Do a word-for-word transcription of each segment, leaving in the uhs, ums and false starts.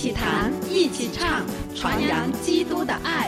起弹，一起唱，传扬基督的爱。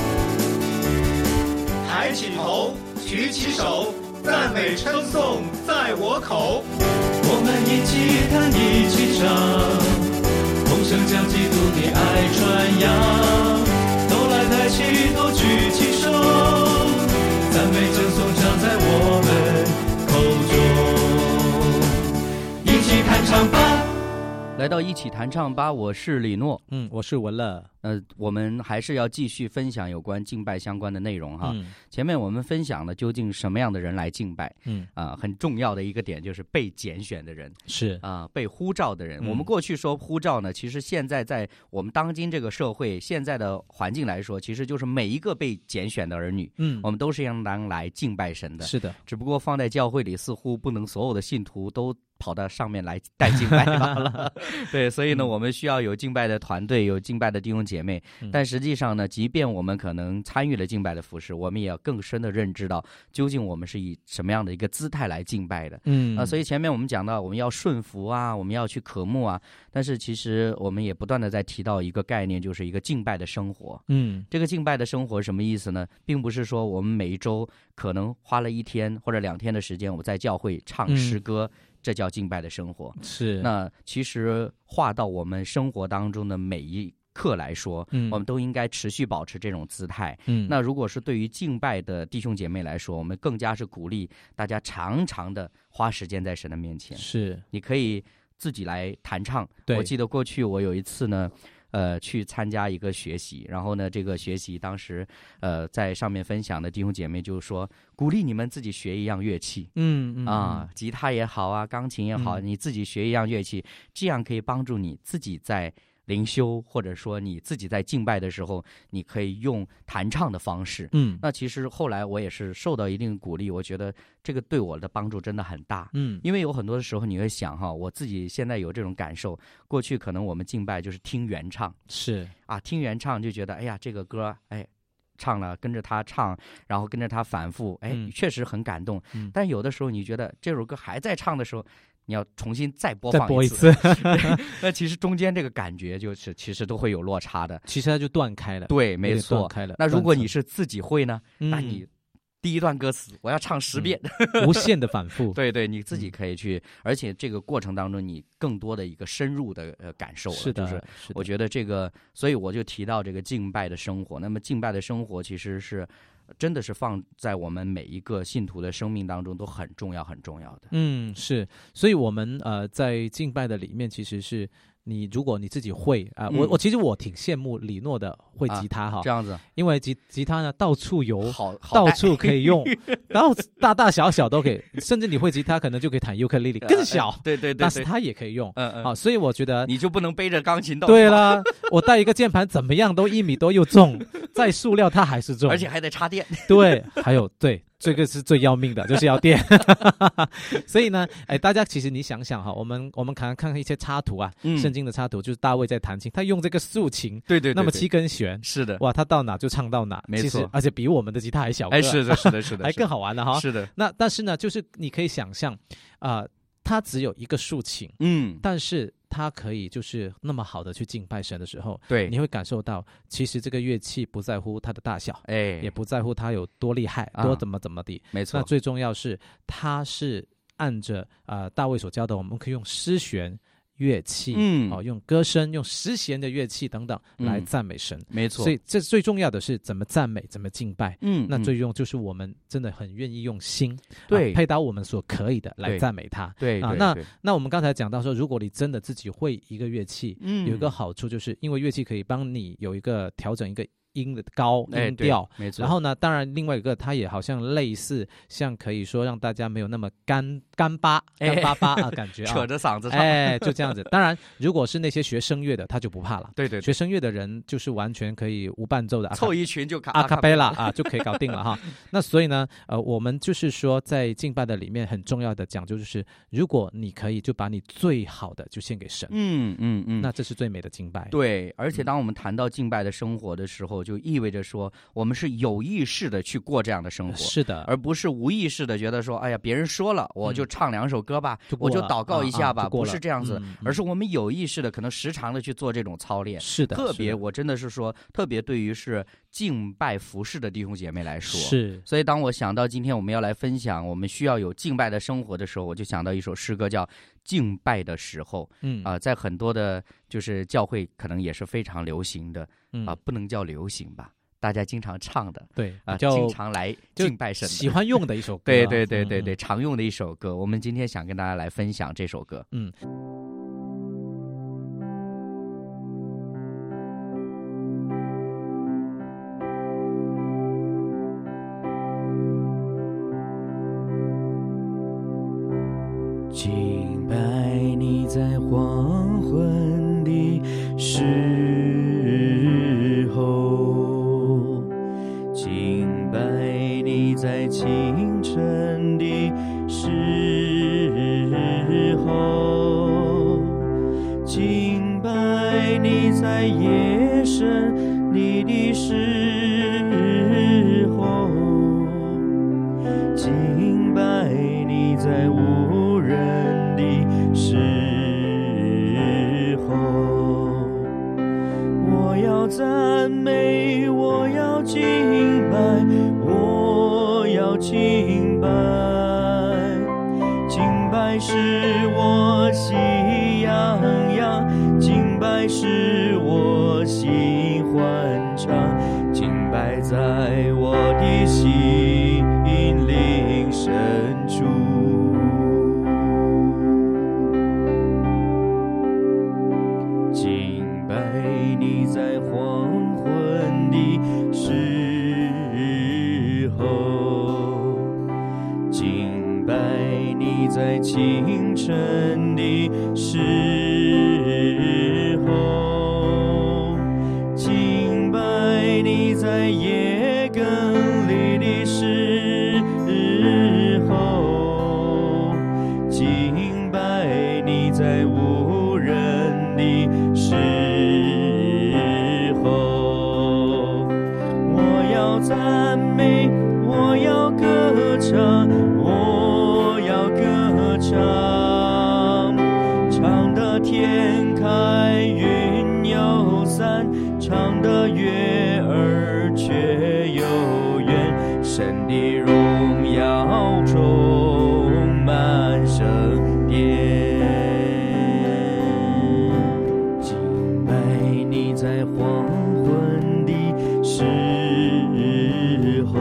抬起头，举起手，赞美称颂在我口。 我们一起弹，一起唱，同声将基督的爱传扬。都来抬起头，举起手，赞美称颂常在我们口中。一起弹唱吧。 来到一起弹唱吧，我是李诺， 嗯，我是文乐。 呃，我们还是要继续分享有关敬拜相关的内容哈。 嗯、 前面我们分享了究竟什么样的人来敬拜， 嗯啊、呃，很重要的一个点就是被拣选的人， 是啊、呃，被呼召的人、 嗯。 我们过去说呼召呢，其实现在在我们当今这个社会现在的环境来说，其实就是每一个被拣选的儿女， 嗯， 我们都是应当来敬拜神的。 是的， 只不过放在教会里，似乎不能所有的信徒都跑到上面来带敬拜罢了。对，所以呢、嗯，我们需要有敬拜的团队，有敬拜的弟兄姐妹。嗯、但实际上呢，即便我们可能参与了敬拜的服事，我们也要更深的认知到，究竟我们是以什么样的一个姿态来敬拜的。 嗯啊、 呃，所以前面我们讲到，我们要顺服啊，我们要去渴慕啊。但是其实我们也不断的在提到一个概念，就是一个敬拜的生活。 嗯， 这个敬拜的生活什么意思呢？并不是说我们每一周可能花了一天或者两天的时间，我在教会唱诗歌。嗯，这叫敬拜的生活。 是， 那其实划到我们生活当中的每一刻来说、嗯、我们都应该持续保持这种姿态。 嗯， 那如果是对于敬拜的弟兄姐妹来说，我们更加是鼓励大家常常的花时间在神的面前。 是， 你可以自己来弹唱。 对， 我记得过去我有一次呢呃，去参加一个学习，然后呢，这个学习当时，呃，在上面分享的弟兄姐妹就说，鼓励你们自己学一样乐器， 嗯嗯啊，吉他也好啊，钢琴也好、嗯，你自己学一样乐器，这样可以帮助你自己在灵修，或者说你自己在敬拜的时候，你可以用弹唱的方式。 嗯， 那其实后来我也是受到一定鼓励，我觉得这个对我的帮助真的很大。 嗯， 因为有很多的时候你会想哈，我自己现在有这种感受，过去可能我们敬拜就是听原唱， 是啊，听原唱就觉得哎呀这个歌哎唱了跟着他唱，然后跟着他反复，哎、嗯、确实很感动、嗯。但有的时候你觉得这首歌还在唱的时候，你要重新再播放一次， 再播一次那其实中间这个感觉就是其实都会有落差的， 其实它就断开了。 对，没错， 开了。 那如果你是自己会呢、 嗯、 那你第一段歌词我要唱十遍、 嗯、无限的反复对对，你自己可以去、嗯、而且这个过程当中你更多的一个深入的呃感受了。 是的， 就是我觉得这个，所以我就提到这个敬拜的生活。那么敬拜的生活其实是真的是放在我们每一个信徒的生命当中都很重要很重要的。 嗯，是，所以我们呃在敬拜的里面，其实是你如果你自己会啊、呃嗯，我我其实我挺羡慕李诺的会吉他哈、 啊，这样子， 因为吉吉他呢到处有， 好，好到处可以用，然后大大小小都可以，甚至你会吉他可能就可以弹尤克里里更小， 呃、对, 对对对， 但是它也可以用， 嗯嗯， 好、啊，所以我觉得你就不能背着钢琴到， 对啦，我带一个键盘怎么样都一米多又重，再塑料它还是重， 而且还得插电， 对，还有对。这个是最要命的，就是要电。所以呢，哎，大家其实你想想哈，我们我们看看看一些插图啊，嗯、圣经的插图，就是大卫在弹琴，他用这个竖琴， 对 对, 对, 对， 那么七根弦， 是的， 哇，他到哪就唱到哪， 没错， 而且比我们的吉他还小个， 哎，是的，是的，是的， 还更好玩了哈。 是的， 那但是呢，就是你可以想象啊、呃，他只有一个竖琴， 嗯， 但是他可以就是那么好的去敬拜神的时候， 对， 你会感受到，其实这个乐器不在乎它的大小， 哎， 也不在乎它有多厉害， 啊、 多怎么怎么地， 没错。 那最重要是，它是按着呃大卫所教的，我们可以用诗弦乐器， 嗯， 哦，用歌声、用诗弦的乐器等等来赞美神， 嗯、没错。 所以这最重要的是怎么赞美，怎么敬拜， 嗯， 那最重要就是我们真的很愿意用心， 对， 啊、配搭我们所可以的来赞美他， 对啊。 对那那我们刚才讲到说，如果你真的自己会一个乐器， 嗯， 有一个好处就是因为乐器可以帮你有一个调整一个音的高音调， 没错。 然后呢，当然另外一个它也好像类似，像可以说让大家没有那么干干巴干巴巴啊感觉啊， 扯着嗓子唱， 哎，就这样子。当然，如果是那些学声乐的，他就不怕了。 对 对, 对， 学声乐的人就是完全可以无伴奏的， 凑一群就阿卡贝拉啊就可以搞定了哈。那所以呢，呃，我们就是说在敬拜的里面很重要的讲究就是，如果你可以就把你最好的就献给神， 嗯嗯嗯， 那这是最美的敬拜。 对，而且当我们谈到敬拜的生活的时候， 就意味着说我们是有意识的去过这样的生活， 是的， 而不是无意识的觉得说哎呀别人说了我就唱两首歌吧、嗯、我就祷告一下吧、啊啊、不是这样子、嗯、而是我们有意识的可能时常的去做这种操练。 是的， 特别我真的是说特别对于是敬拜服侍的弟兄姐妹来说， 是。 所以当我想到今天我们要来分享我们需要有敬拜的生活的时候，我就想到一首诗歌叫敬拜的时候。嗯啊、呃，在很多的就是教会可能也是非常流行的啊、嗯呃，不能叫流行吧，大家经常唱的， 对啊、呃，经常来敬拜神的， 喜欢用的一首歌， 对对对对对、嗯，常用的一首歌。我们今天想跟大家来分享这首歌，嗯。 敬拜你在黄昏的时候，敬拜你在清晨的时候，敬拜你在夜深你的时候，敬拜你在无人的时候，我要赞美，我要敬拜，我要敬拜，敬拜是我喜洋洋，敬拜是我心欢畅，敬拜在我的心灵深处。敬拜你在黄昏的时候，敬拜你在清晨的时候，敬拜你在夜更里的时候，敬拜你在无人的时候，我要赞美，我要歌唱，我要歌唱，唱得天开云又散，唱得月儿却又圆，神的荣耀充满圣殿。敬拜你在黄昏的时候，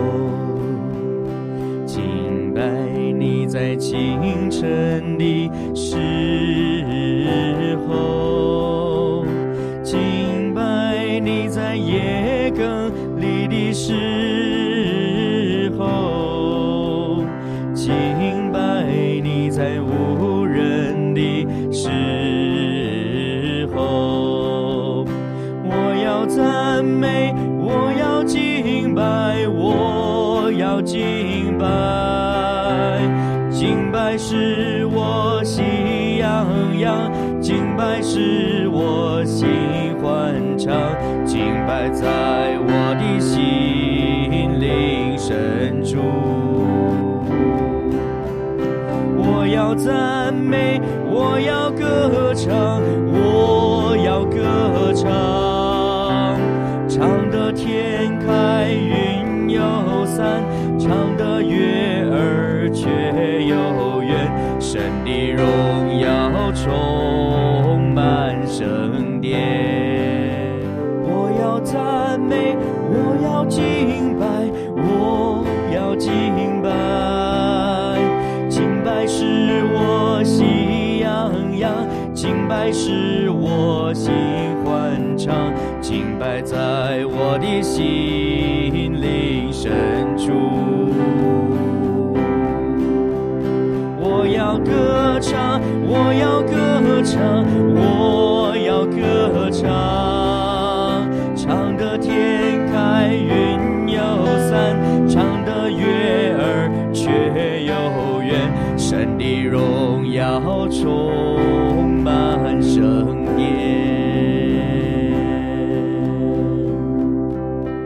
敬拜你在清晨的时候，敬拜你在夜更里的时候，敬拜你在无人的时候，我要赞美，我要敬拜，我要敬拜，敬拜是我喜洋洋，敬拜是我心欢畅，敬拜在我的心灵深处。我要赞美，我要歌唱，我要歌唱，唱得天开云又散，唱得月儿却又圆，神的荣耀充满圣殿。我要赞美，我要敬拜，我要敬拜，敬拜是我喜洋洋，敬拜是我心欢畅，敬拜在我的心灵深处。我要歌唱，我要歌唱，我要歌唱，唱得天开云又散，唱得月儿却又圆，神的荣耀充满圣殿。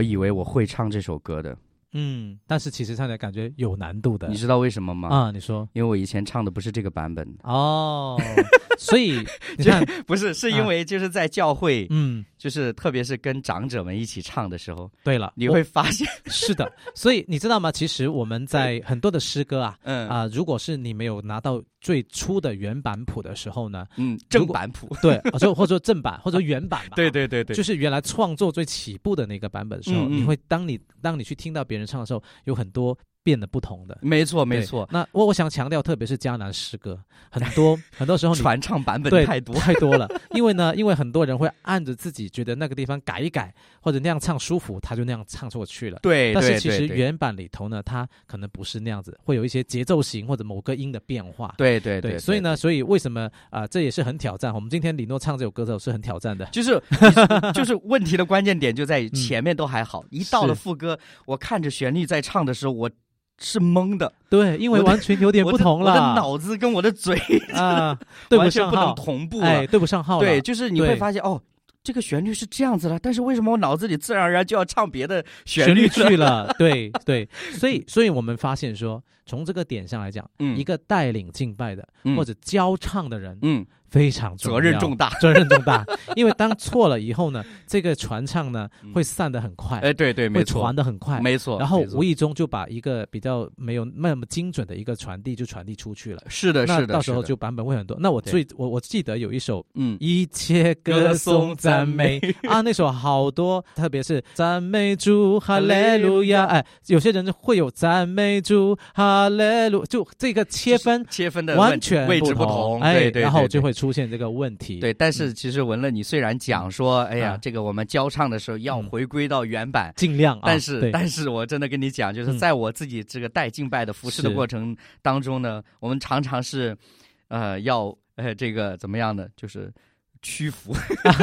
以为我会唱这首歌的。 嗯，但是其实唱起来感觉有难度的。 你知道为什么吗？ 啊，你说。 因为我以前唱的不是这个版本。 哦，所以你看， 不是，是因为就是在教会， 嗯， 就是特别是跟长者们一起唱的时候， 对了， 你会发现是的。所以你知道吗？其实我们在很多的诗歌啊， 嗯啊、呃，如果是你没有拿到最初的原版谱的时候呢， 嗯，正版谱， 对，或者或者说正版或者原版吧， 对对对对， 就是原来创作最起步的那个版本的时候，嗯嗯你会当你当你去听到别人唱的时候，有很多变得不同的。 没错没错。 那我我想强调，特别是迦南诗歌，很多很多时候你传唱版本太多太多了，因为呢，因为很多人会按着自己觉得那个地方改一改，或者那样唱舒服，他就那样唱过去了。 对， 但是其实原版里头呢，它可能不是那样子，会有一些节奏型或者某个音的变化。 对对 对, 对， 所以呢，所以为什么啊、呃，这也是很挑战。我们今天李诺唱这首歌的时候是很挑战的， 就是就是问题的关键点就在于前面都还好，嗯、一到了副歌，我看着旋律在唱的时候，我是懵的。 对，因为完全有点不同了， 我 的, 我的脑子跟我的嘴啊对不上号， 完全不能同步了， 哎，对不上号了。 对，就是你会发现哦。这个旋律是这样子了，但是为什么我脑子里自然而然就要唱别的旋律去了？对对，所以所以我们发现说，从这个点上来讲，嗯、一个带领敬拜的、嗯、或者教唱的人，嗯，非常重要， 责任重大， 责任重大。因为当错了以后呢，这个传唱呢会散得很快， 哎、嗯，对对，没错， 会传得很快， 没错。 然后无意中就把一个比较没有那么精准的一个传递就传递出去了。 是的，是的， 那到时候就版本会很多。那我最我我记得有一首，嗯，一切歌颂赞美啊，那首好多，特别是赞美主哈利路亚，哎，有些人会有赞美主哈利路，就这个切分切分的完全位置不同， 哎， 对对， 然后就会出现这个问题。 对，但是其实文乐，你虽然讲说，哎呀， 啊这个我们教唱的时候要回归到原版， 尽量， 但是但是我真的跟你讲，就是在我自己这个带敬拜的服侍的过程当中呢，我们常常是，呃，要呃这个怎么样呢？就是屈服，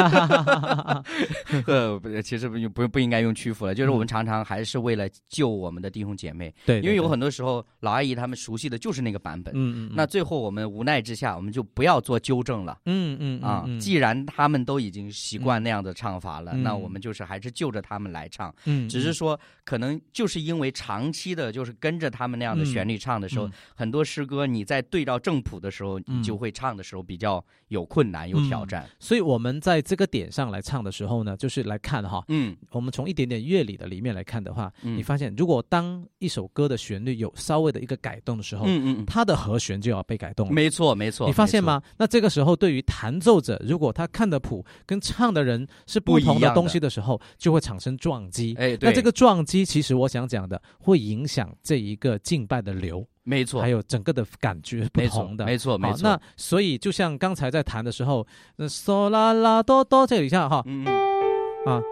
呃，其实不不不应该用屈服了，就是我们常常还是为了救我们的弟兄姐妹， 对， 因为有很多时候老阿姨他们熟悉的就是那个版本，嗯嗯，那最后我们无奈之下，我们就不要做纠正了， 嗯嗯啊，既然他们都已经习惯那样的唱法了，那我们就是还是就着他们来唱，嗯，只是说可能就是因为长期的就是跟着他们那样的旋律唱的时候，很多诗歌你在对照正谱的时候，你就会唱的时候比较有困难有挑战。 所以我们在这个点上来唱的时候呢，就是来看哈，嗯，我们从一点点乐理的里面来看的话，嗯、你发现如果当一首歌的旋律有稍微的一个改动的时候，嗯嗯，它的和弦就要被改动了。 没错，没错， 你发现吗？那这个时候对于弹奏者，如果他看的谱跟唱的人是不同的东西的时候，就会产生撞击。哎，对，那这个撞击其实我想讲的，会影响这一个敬拜的流。 没错， 还有整个的感觉不同的， 没错，没错。 那所以就像刚才在弹的时候，嗦啦啦哆哆，这里一下哈，嗯啊，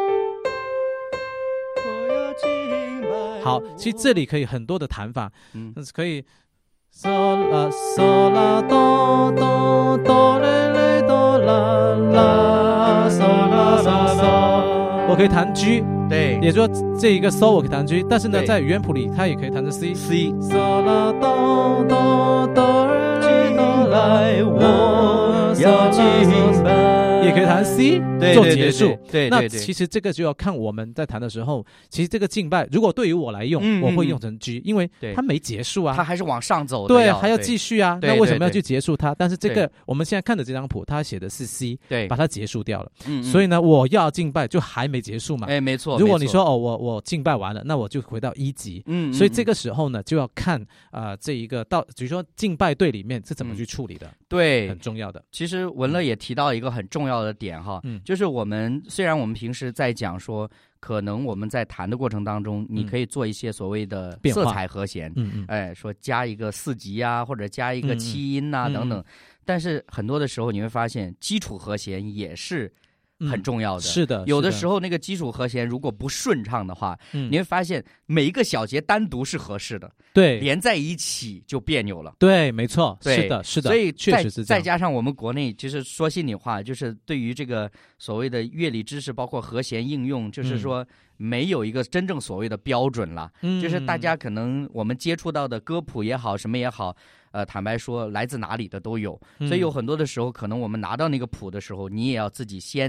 好，其实这里可以很多的弹法，嗯，可以嗦啦嗦啦哆哆哆来来哆啦啦嗦啦嗦嗦，我可以弹 G。 对， 也就是说这一个 So 我可以弹 G， 但是呢，在原谱里它也可以弹成 C。 C。 嗦啦哆哆哆哆来，我要敬拜，也可以弹 C 做结束。 对对对， 那其实这个就要看我们在弹的时候，其实这个敬拜，如果对于我来用，嗯、我会用成 G， 因为它没结束啊， 它还是往上走的， 对，还要继续啊。那为什么要去结束它？但是这个对我们现在看的这张谱，它写的是 C， 对， 把它结束掉了。 嗯嗯， 所以呢，我要敬拜就还没结束嘛。 哎，没错。 如果你说哦，我我敬拜完了，那我就回到一级。嗯，所以这个时候呢，就要看啊、呃、这一个到，比如说敬拜队里面是怎么去处理的。嗯、 对， 很重要的。 其实文乐也提到一个很重要的点哈，嗯，就是我们虽然我们平时在讲说，可能我们在弹的过程当中，你可以做一些所谓的色彩和弦，嗯嗯，哎，说加一个四级啊，或者加一个七音呐、啊嗯、等等、嗯。但是很多的时候你会发现，基础和弦也是很重要的， 嗯、是的， 有的时候那个基础和弦如果不顺畅的话，嗯、你会发现每一个小节单独是合适的， 对， 连在一起就别扭了。 对，没错，是的，是的， 所以确实是这样。 再加上我们国内，其实说心里话，就是对于这个所谓的乐理知识，包括和弦应用，就是说没有一个真正所谓的标准了。嗯，就是大家可能我们接触到的歌谱也好，什么也好。呃，坦白说，来自哪里的都有，所以有很多的时候，可能我们拿到那个谱的时候，你也要自己先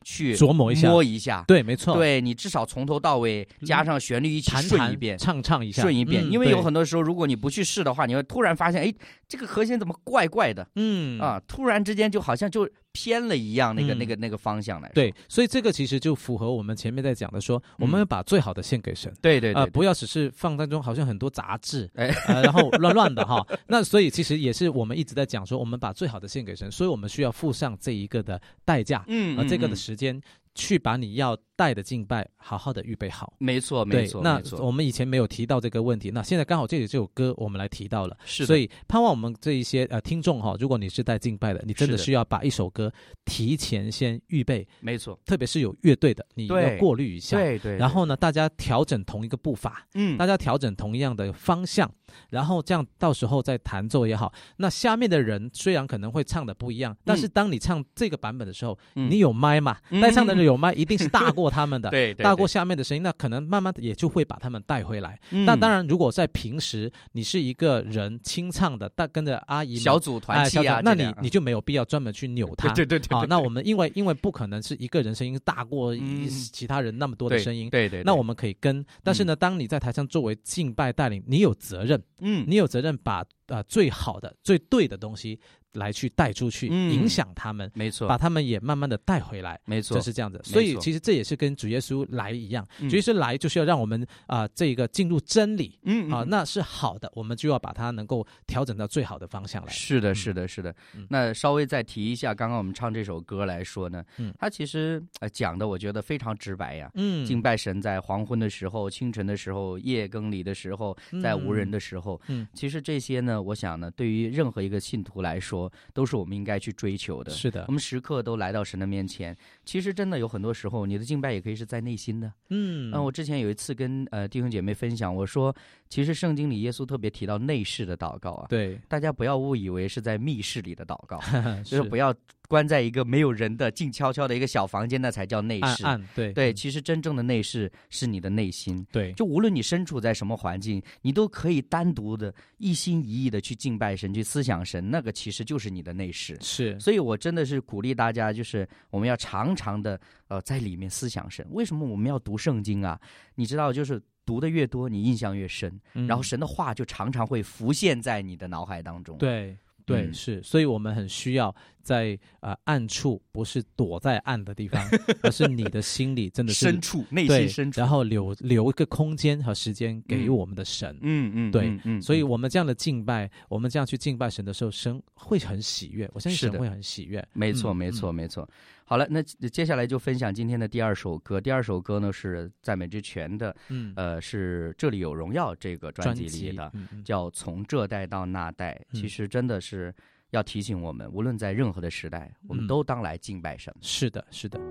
去琢磨一下， 摸一下。 对，没错。 对，你至少从头到尾加上旋律一起顺一遍， 弹弹唱唱一下， 顺一遍。 嗯、 因为有很多时候，如果你不去试的话，你会突然发现，哎，这个和弦怎么怪怪的？嗯啊，突然之间就好像就偏了一样，那个、嗯、那个那个方向来说。 对，所以这个其实就符合我们前面在讲的说，我们把最好的献给神。 嗯、对, 对对对， 呃，不要只是放当中好像很多杂质，哎、呃，然后乱乱的哈。那所以其实也是我们一直在讲说，我们把最好的献给神，所以我们需要付上这一个的代价，嗯，呃，这个的时间。去把你要带的敬拜好好的预备好。 没错没错。 那我们以前没有提到这个问题，那现在刚好这里这首歌我们来提到了， 是的。 所以盼望我们这一些呃听众哈，如果你是带敬拜的，你真的需要把一首歌提前先预备。 没错。 特别是有乐队的，你要过滤一下。 对 对, 对。 然后呢，大家调整同一个步伐，嗯，大家调整同样的方向，然后这样到时候再弹奏也好。那下面的人虽然可能会唱的不一样，但是当你唱这个版本的时候，嗯、你有麦嘛？带唱的人有麦，一定是大过他们的， 对, 对, 对， 大过下面的声音，那可能慢慢的也就会把他们带回来。嗯、那当然，如果在平时你是一个人清唱的，但跟着阿姨小组团契啊， 那你你就没有必要专门去扭它。 对对 对, 对, 对, 对。 好，那我们因为因为不可能是一个人声音大过其他人那么多的声音， 嗯、对, 对, 对, 对。 那我们可以跟，但是呢，嗯、当你在台上作为敬拜带领，你有责任，嗯，你有责任把呃最好的、最对的东西来去带出去，嗯、影响他们， 没错， 把他们也慢慢的带回来， 没错， 就是这样子。所以其实这也是跟主耶稣来一样， 嗯、 主耶稣来就是要让我们啊、呃、这个进入真理， 嗯啊、呃、那是好的，我们就要把它能够调整到最好的方向来。 是的，是的，是的。嗯、那稍微再提一下，刚刚我们唱这首歌来说呢，嗯，它其实呃讲的我觉得非常直白呀，嗯，敬拜神在黄昏的时候、清晨的时候、夜更里的时候、在无人的时候，嗯，其实这些呢，我想呢，对于任何一个信徒来说，都是我们应该去追求的。 是的， 我们时刻都来到神的面前。其实真的有很多时候，你的敬拜也可以是在内心的。嗯，呃、我之前有一次跟呃弟兄姐妹分享，我说，其实圣经里耶稣特别提到内室的祷告啊， 对， 大家不要误以为是在密室里的祷告，就是不要关在一个没有人的静悄悄的一个小房间，那才叫内室。 暗暗对对，其实真正的内室是你的内心。 对， 就无论你身处在什么环境，你都可以单独的、一心一意的去敬拜神、去思想神，那个其实就是你的内室。 是， 所以我真的是鼓励大家，就是我们要常常的呃在里面思想神。为什么我们要读圣经啊？你知道，就是读的越多，你印象越深，嗯、然后神的话就常常会浮现在你的脑海当中。 对。对， 嗯、 是，所以我们很需要在呃暗处，不是躲在暗的地方，而是你的心里真的是深处，内心深处， 然后留留一个空间和时间给我们的神。 嗯嗯， 对， 嗯嗯， 所以我们这样的敬拜，我们这样去敬拜神的时候，神会很喜悦，我相信神会很喜悦。 没错，没错，没错。好了，那接下来就分享今天的第二首歌。第二首歌呢是赞美之泉的，嗯，呃，是这里有荣耀这个专辑里的，嗯嗯、叫从这代到那代。嗯、其实真的是要提醒我们，无论在任何的时代，我们都当来敬拜神。 嗯、是的，是的。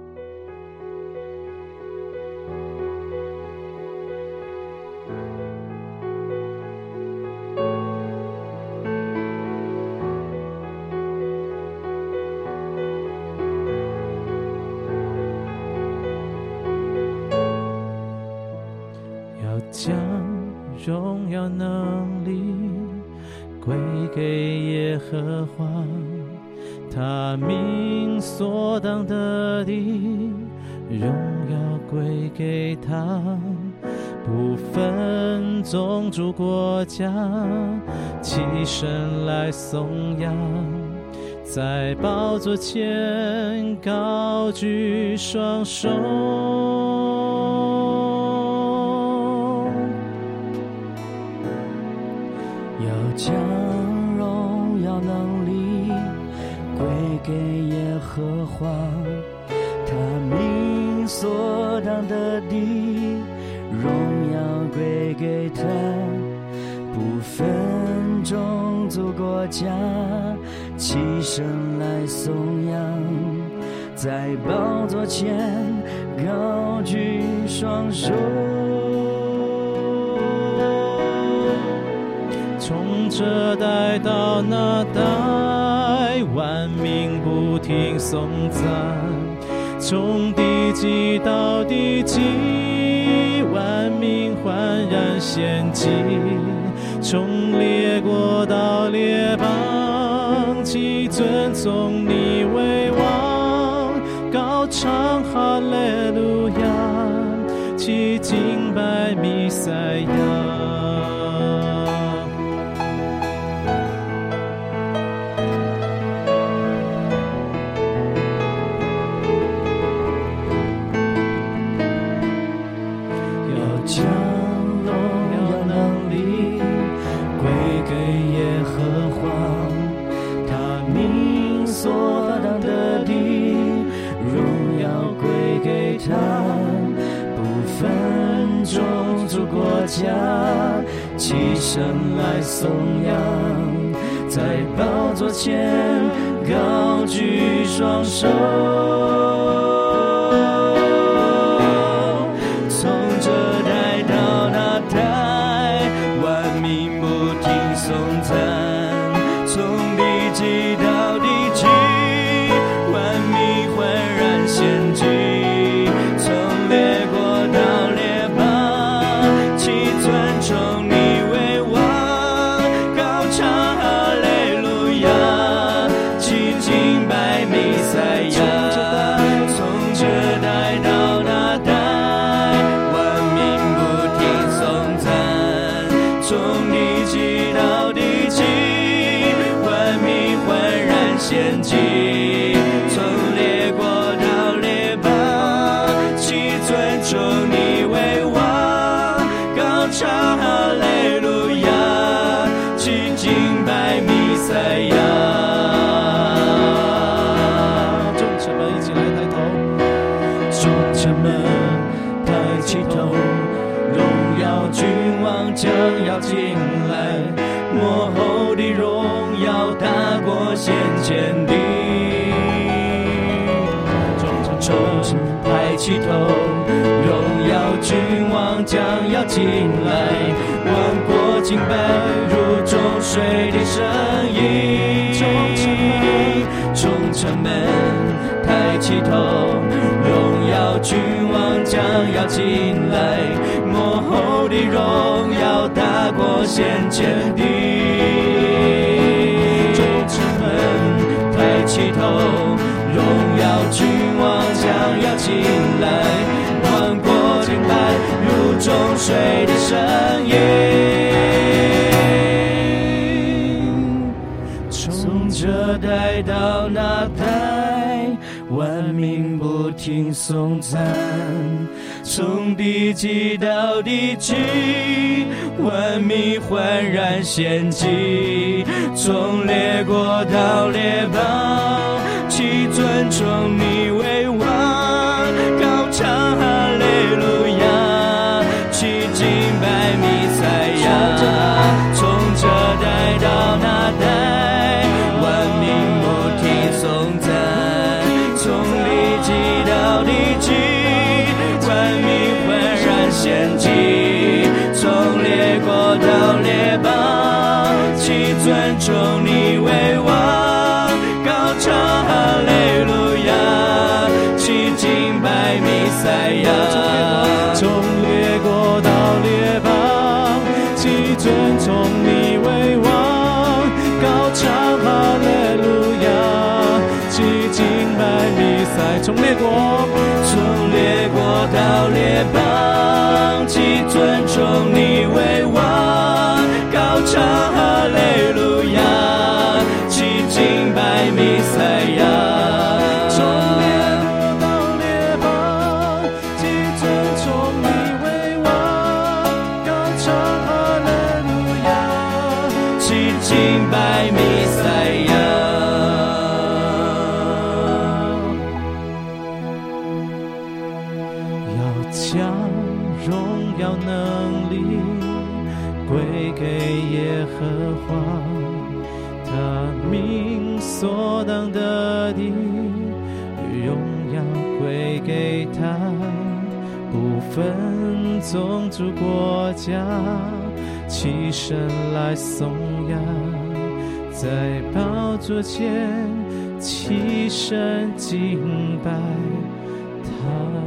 将荣耀能力归给耶和华，他名所当得的荣耀归给他，不分种族国家，齐声来颂扬，在宝座前高举双手， 将荣耀能力归给耶和华，他名所当得的荣耀归给他，不分种族国家，齐声来颂扬，在宝座前高举双手， 从这代到那代，万民不停颂赞；从地极到地极，万民焕然献祭；从列国到列邦，齐尊崇你为王，高唱哈利路亚，去敬拜弥赛亚。家起身来颂扬，在宝座前高举双手，从这代到那代，万民不停颂赞，从地极到地极，万民焕然献祭，从列国到列邦，尊崇你为王，高唱哈利路亚，去敬拜弥赛亚，从这代到那代，万民不停颂赞，从地极到地极，万民焕然献祭，从列国到列邦，去尊崇你为王，唱哈利路亚，去敬拜弥赛亚。众臣们一起来抬头，众臣们抬起头，荣耀君王将要进来，末后的荣耀大过先前的。众臣抬起头，荣耀君王将要进来，万国敬拜如众水的声音。众臣们抬起头，荣耀君王将要进来，末后的荣耀大过先前的。众臣们抬起头，荣耀君王将要进来，万国敬拜如众水的声音，从这代到那代，万民不停颂赞，从地极到地极，万民焕然献祭，从列国到列邦，去尊崇你为王，高唱哈利路亚，去敬拜弥赛亚，从这代到那代，万民不停颂赞，从地极到地极，万民焕然献祭，从列国到列邦，去尊崇你为王，高唱哈利路亚，去敬拜弥赛亚，从列国到列邦，去尊崇你为王，高唱哈利路亚，去敬拜弥赛，从列国从列国到列邦，去尊崇你为王，高唱哈利路亚，去敬拜弥赛亚。敬拜弥赛亚，要将荣耀能力归给耶和华，他名所当得的荣耀归给他，不分宗族国家，起身来颂扬，在宝座前起身敬拜他。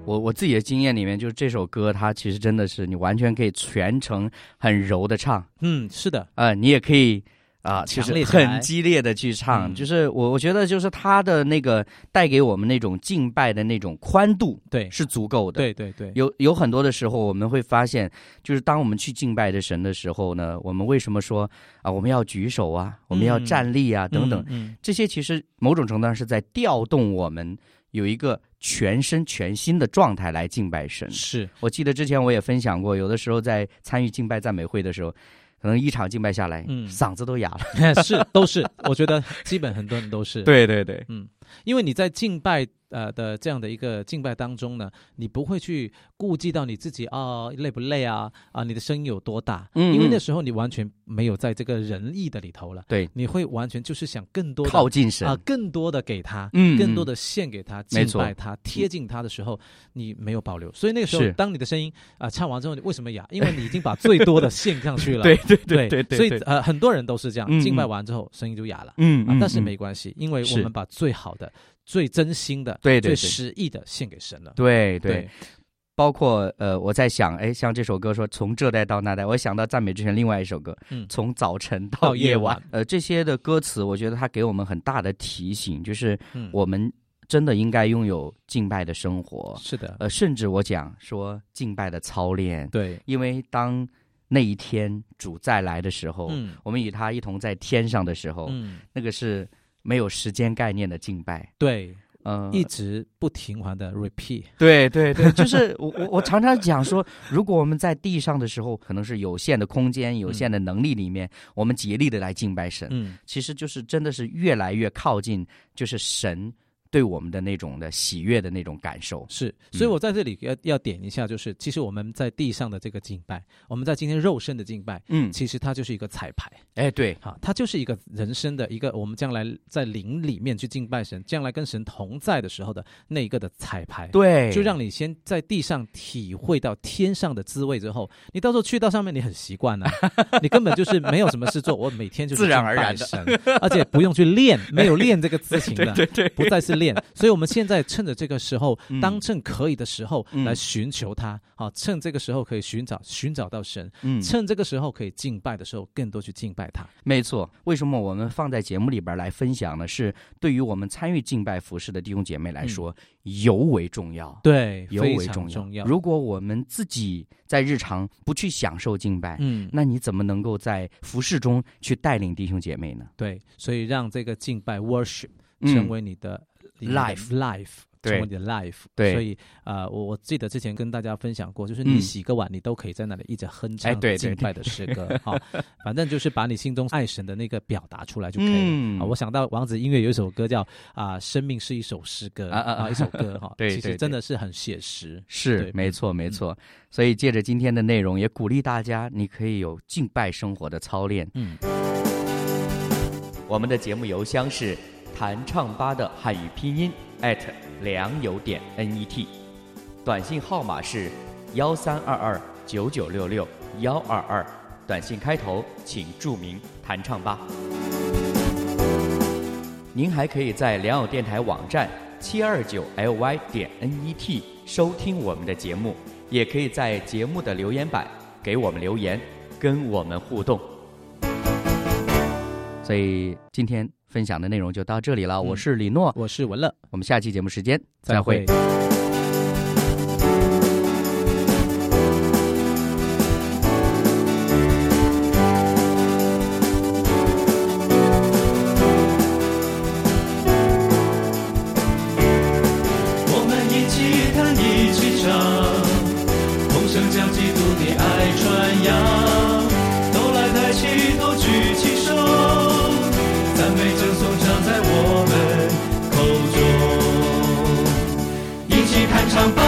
我我自己的经验里面，就是这首歌它其实真的是你完全可以全程很柔的唱， 嗯，是的， 呃，你也可以啊、呃，就是很激烈的去唱， 嗯、 就是我我觉得就是它的那个带给我们那种敬拜的那种宽度， 对， 是足够的。 对对对， 有有很多的时候我们会发现，就是当我们去敬拜的神的时候呢，我们为什么说啊我们要举手啊，我们要站立啊、嗯、等等、嗯嗯，这些其实某种程度上是在调动我们有一个全身全心的状态来敬拜神。 是我记得之前我也分享过，有的时候在参与敬拜赞美会的时候，可能一场敬拜下来，嗯，嗓子都哑了。 是，都是，我觉得基本很多人都是。 对对对， 嗯，因为你在敬拜呃的这样的一个敬拜当中呢，你不会去顾忌到你自己啊、哦、累不累啊啊，你的声音有多大，嗯，因为那时候你完全没有在这个仁义的里头了。对，你会完全就是想更多的靠近神啊、 呃，更多的给他， 嗯， 更多的献给他，敬拜他，贴近他的时候，你没有保留。所以那个时候，当你的声音啊、呃、唱完之后，你为什么哑？因为你已经把最多的献上去了。 对对对 对, 对， 所以呃很多人都是这样， 嗯、 敬拜完之后声音就哑了。 嗯、 啊，但是没关系，因为我们把最好的、最真心的、 对对对最实意的献给神了。 对 对, 对，包括呃，我在想，哎，像这首歌说从这代到那代，我想到赞美之前另外一首歌，嗯，从早晨到夜晚，呃，这些的歌词，我觉得它给我们很大的提醒，就是我们真的应该拥有敬拜的生活。 是的， 呃，甚至我讲说敬拜的操练。 对， 因为当那一天主再来的时候，嗯，我们与他一同在天上的时候，嗯，那个是没有时间概念的敬拜。 对。 嗯， 一直不停环的 repeat。 对对对，就是我我我常常讲说，如果我们在地上的时候，可能是有限的空间、有限的能力里面，嗯、我们竭力的来敬拜神，嗯，其实就是真的是越来越靠近，就是神对我们的那种的喜悦的那种感受。 是，所以我在这里要要点一下，就是其实我们在地上的这个敬拜，我们在今天肉身的敬拜，嗯，其实它就是一个彩排。 哎，对， 好，它就是一个人生的一个我们将来在灵里面去敬拜神，将来跟神同在的时候的那一个的彩排。 对， 就让你先在地上体会到天上的滋味之后，你到时候去到上面你很习惯啊，你根本就是没有什么事做，我每天就是自然而然的， 而且不用去练，没有练这个事情的， 对对对， 不再是练。所以我们现在趁着这个时候，嗯、当趁可以的时候来寻求他，好、嗯，趁这个时候可以寻找寻找到神，嗯，趁这个时候可以敬拜的时候，更多去敬拜他。 没错，为什么我们放在节目里边来分享呢？是对于我们参与敬拜服事的弟兄姐妹来说，嗯、尤为重要。 对， 尤为重要。 非常重要。 如果我们自己在日常不去享受敬拜，嗯，那你怎么能够在服事中去带领弟兄姐妹呢？ 对，所以让这个敬拜 worship 成为你的。 嗯、life life 成为你的 life。 对， 所以呃我我记得之前跟大家分享过，就是你洗个碗、嗯、你都可以在那里一直哼唱敬拜的诗歌、哎、好，反正就是把你心中爱神的那个表达出来就可以了、嗯啊、我想到王子音乐有一首歌叫啊、呃、生命是一首诗歌啊, 啊, 啊一首歌哈，对，其实真的是很写实。 是，没错没错、嗯、所以借着今天的内容也鼓励大家，你可以有敬拜生活的操练。嗯，我们的节目邮箱是弹唱吧的汉语拼音 at 良友点 net， 短信号码是幺三二二九九六六幺二二，短信开头请注明弹唱吧。您还可以在良友电台网站七二九 L Y 点 net 收听我们的节目，也可以在节目的留言板给我们留言，跟我们互动。所以今天分享的内容就到这里了、嗯、我是李诺， 我是文乐， 我们下期节目时间再会。 我们一起弹一起唱，同声将基督的爱传扬，都来抬起头举起手，赞美正颂唱在我们口中，一起弹唱吧。